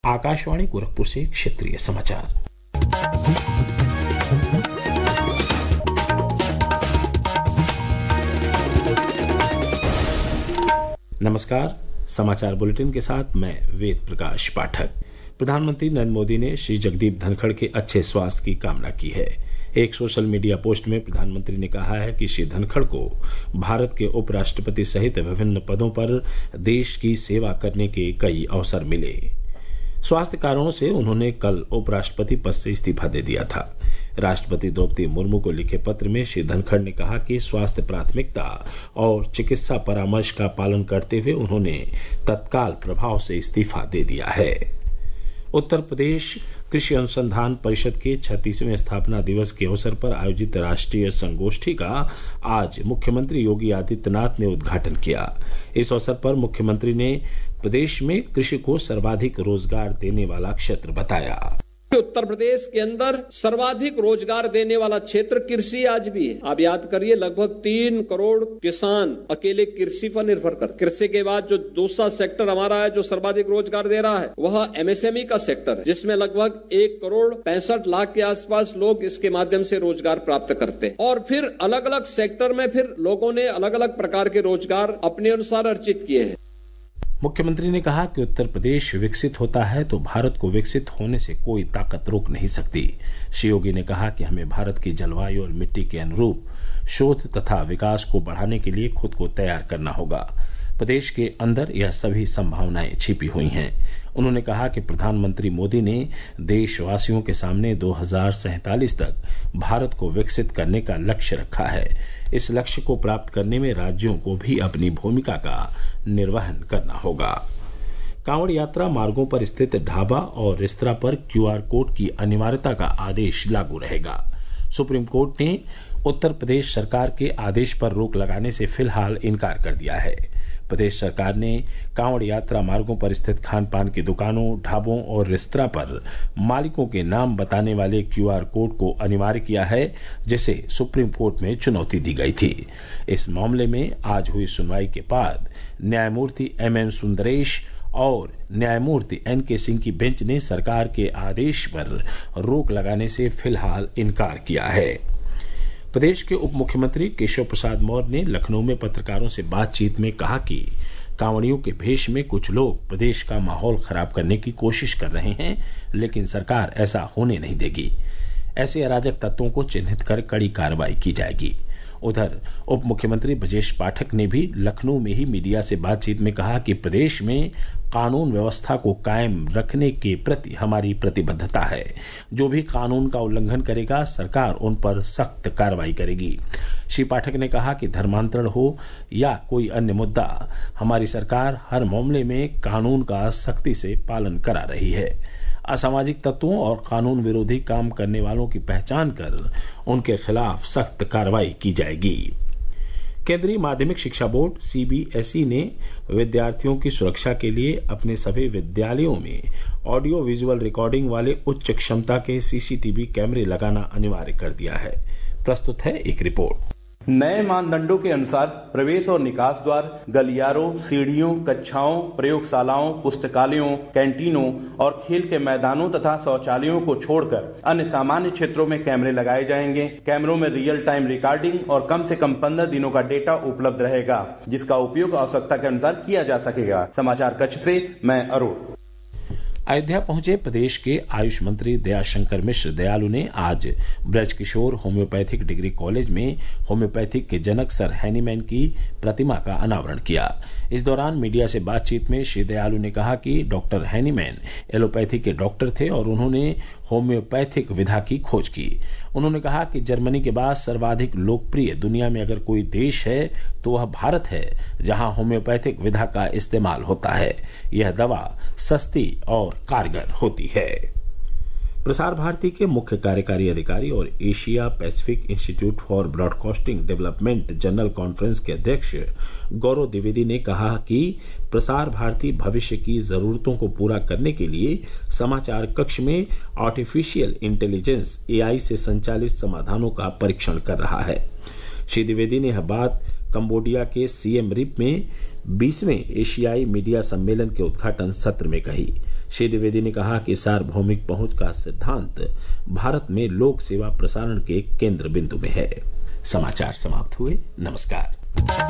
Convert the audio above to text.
आकाशवाणी गोरखपुर से क्षेत्रीय समाचार। नमस्कार, समाचार बुलेटिन के साथ मैं वेद प्रकाश पाठक। प्रधानमंत्री नरेंद्र मोदी ने श्री जगदीप धनखड़ के अच्छे स्वास्थ्य की कामना की है। एक सोशल मीडिया पोस्ट में प्रधानमंत्री ने कहा है कि श्री धनखड़ को भारत के उपराष्ट्रपति सहित विभिन्न पदों पर देश की सेवा करने के कई अवसर मिले। स्वास्थ्य कारणों से उन्होंने कल उपराष्ट्रपति पद से इस्तीफा दे दिया था। राष्ट्रपति द्रौपदी मुर्मू को लिखे पत्र में श्री धनखड़ ने कहा कि स्वास्थ्य प्राथमिकता और चिकित्सा परामर्श का पालन करते हुए उन्होंने तत्काल प्रभाव से इस्तीफा दे दिया है। उत्तर प्रदेश कृषि अनुसंधान परिषद के 36वें स्थापना दिवस के अवसर पर आयोजित राष्ट्रीय संगोष्ठी का आज मुख्यमंत्री योगी आदित्यनाथ ने उद्घाटन किया। इस अवसर पर मुख्यमंत्री ने प्रदेश में कृषि को सर्वाधिक रोजगार देने वाला क्षेत्र बताया। उत्तर प्रदेश के अंदर सर्वाधिक रोजगार देने वाला क्षेत्र कृषि आज भी है। आप याद करिए, लगभग 3 करोड़ किसान अकेले कृषि पर निर्भर कर। कृषि के बाद जो दूसरा सेक्टर हमारा है जो सर्वाधिक रोजगार दे रहा है वह एमएसएमई का सेक्टर है, जिसमें लगभग 1 करोड़ 65 लाख के आसपास लोग इसके माध्यम से रोजगार प्राप्त करते हैं। और फिर अलग अलग सेक्टर में फिर लोगों ने अलग अलग प्रकार के रोजगार अपने अनुसार अर्जित किए हैं। मुख्यमंत्री ने कहा कि उत्तर प्रदेश विकसित होता है तो भारत को विकसित होने से कोई ताकत रोक नहीं सकती। श्री योगी ने कहा कि हमें भारत की जलवायु और मिट्टी के अनुरूप शोध तथा विकास को बढ़ाने के लिए खुद को तैयार करना होगा। प्रदेश के अंदर यह सभी संभावनाएं छिपी हुई हैं। उन्होंने कहा कि प्रधानमंत्री मोदी ने देशवासियों के सामने 2047 तक भारत को विकसित करने का लक्ष्य रखा है। इस लक्ष्य को प्राप्त करने में राज्यों को भी अपनी भूमिका का निर्वहन करना होगा। कांवड़ यात्रा मार्गों पर स्थित ढाबा और रेस्तरां पर QR कोड की अनिवार्यता का आदेश लागू रहेगा। सुप्रीम कोर्ट ने उत्तर प्रदेश सरकार के आदेश पर रोक लगाने से फिलहाल इनकार कर दिया है। प्रदेश सरकार ने कांवड़ यात्रा मार्गों पर स्थित खान पान की दुकानों, ढाबों और रेस्तरां पर मालिकों के नाम बताने वाले QR कोड को अनिवार्य किया है, जिसे सुप्रीम कोर्ट में चुनौती दी गई थी। इस मामले में आज हुई सुनवाई के बाद न्यायमूर्ति MM सुंदरेश और न्यायमूर्ति NK सिंह की बेंच ने सरकार के आदेश पर रोक लगाने से फिलहाल इनकार किया है। प्रदेश के उप मुख्यमंत्री केशव प्रसाद मौर्य ने लखनऊ में पत्रकारों से बातचीत में कहा कि कांवड़ियों के भेष में कुछ लोग प्रदेश का माहौल खराब करने की कोशिश कर रहे हैं, लेकिन सरकार ऐसा होने नहीं देगी। ऐसे अराजक तत्वों को चिन्हित कर कड़ी कार्रवाई की जाएगी। उधर उप मुख्यमंत्री ब्रजेश पाठक ने भी लखनऊ में ही मीडिया से बातचीत में कहा कि प्रदेश में कानून व्यवस्था को कायम रखने के प्रति हमारी प्रतिबद्धता है। जो भी कानून का उल्लंघन करेगा, सरकार उन पर सख्त कार्रवाई करेगी। श्री पाठक ने कहा कि धर्मांतरण हो या कोई अन्य मुद्दा, हमारी सरकार हर मामले में कानून का सख्ती से पालन करा रही है। असामाजिक तत्वों और कानून विरोधी काम करने वालों की पहचान कर उनके खिलाफ सख्त कार्रवाई की जाएगी। केंद्रीय माध्यमिक शिक्षा बोर्ड CBSE ने विद्यार्थियों की सुरक्षा के लिए अपने सभी विद्यालयों में ऑडियो विजुअल रिकॉर्डिंग वाले उच्च क्षमता के CCTV कैमरे लगाना अनिवार्य कर दिया है। प्रस्तुत है एक रिपोर्ट। नए मानदंडों के अनुसार प्रवेश और निकास द्वार, गलियारों, सीढ़ियों, कक्षाओं, प्रयोगशालाओं, पुस्तकालयों, कैंटीनों और खेल के मैदानों तथा शौचालयों को छोड़कर अन्य सामान्य क्षेत्रों में कैमरे लगाए जाएंगे। कैमरों में रियल टाइम रिकॉर्डिंग और कम से कम 15 दिनों का डेटा उपलब्ध रहेगा, जिसका उपयोग आवश्यकता के अनुसार किया जा सकेगा। समाचार कक्ष से मैं अरुण। अयोध्या पहुंचे प्रदेश के आयुष मंत्री दयाशंकर मिश्र दयालु ने आज ब्रजकिशोर होम्योपैथिक डिग्री कॉलेज में होम्योपैथिक के जनक सर हैनीमैन की प्रतिमा का अनावरण किया। इस दौरान मीडिया से बातचीत में श्री दयालु ने कहा कि डॉक्टर हैनीमैन एलोपैथी के डॉक्टर थे और उन्होंने होम्योपैथिक विधा की खोज की। उन्होंने कहा कि जर्मनी के बाद सर्वाधिक लोकप्रिय दुनिया में अगर कोई देश है तो वह भारत है, जहां होम्योपैथिक विधा का इस्तेमाल होता है। यह दवा सस्ती और कारगर होती है। प्रसार भारती के मुख्य कार्यकारी अधिकारी और Asia Pacific Institute for Broadcasting Development general conference के अध्यक्ष गौरव द्विवेदी ने कहा कि प्रसार भारती भविष्य की जरूरतों को पूरा करने के लिए समाचार कक्ष में आर्टिफिशियल इंटेलिजेंस AI से संचालित समाधानों का परीक्षण कर रहा है। श्री द्विवेदी ने यह बात कंबोडिया के सिएम रिप में 20वें एशियाई मीडिया सम्मेलन के उद्घाटन सत्र में कही। श्री द्विवेदी ने कहा कि सार्वभौमिक पहुंच का सिद्धांत भारत में लोक सेवा प्रसारण के केंद्र बिंदु में है। समाचार समाप्त हुए। नमस्कार।